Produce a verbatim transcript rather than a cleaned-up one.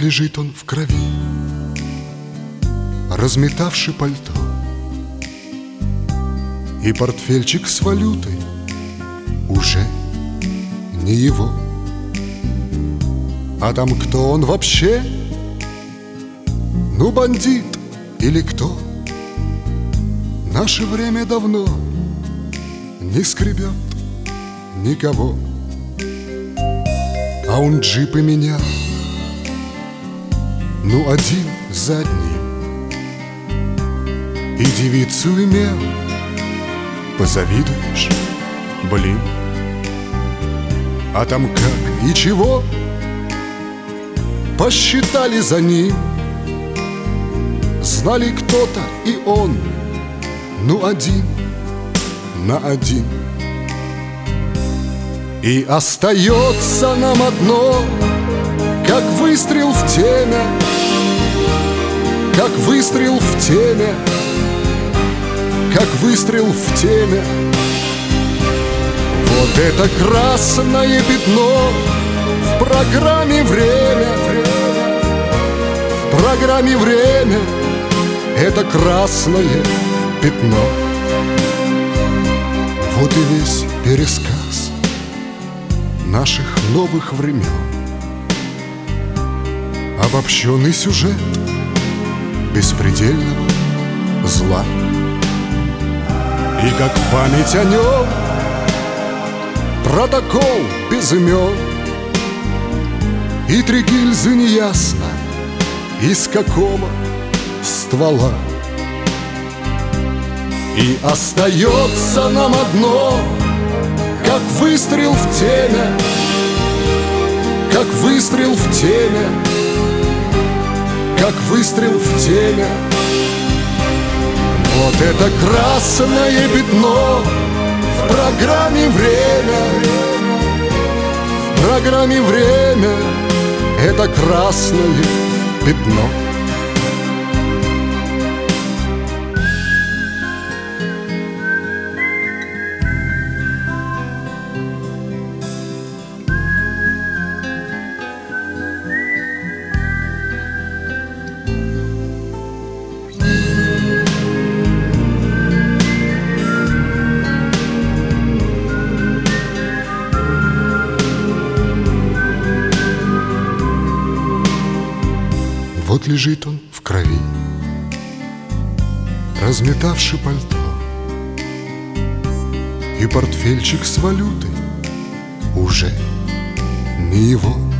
лежит он в крови, разметавший пальто, и портфельчик с валютой уже не его. А там кто он вообще? Ну, бандит или кто? Наше время давно не скребет никого. А он джипы менял, ну, один за одним, и девицу имел, позавидуешь, блин. А там как и чего посчитали за ним. Знали кто-то и он, ну, один на один. И остается нам одно, как выстрел в темя, как выстрел в темя, как выстрел в темя. Вот это красное пятно в программе «Время». В программе «Время» это красное пятно. Вот и весь пересказ наших новых времен, обобщенный сюжет беспредельного зла. И как память о нем протокол без имен, и три гильзы неясно из какого ствола. И остается нам одно, как выстрел в темя, как выстрел в темя, как выстрел в темя. Вот это красное пятно в программе «Время». В программе «Время» это красное пятно. Вот лежит он в крови, разметавший пальто, и портфельчик с валютой уже не его.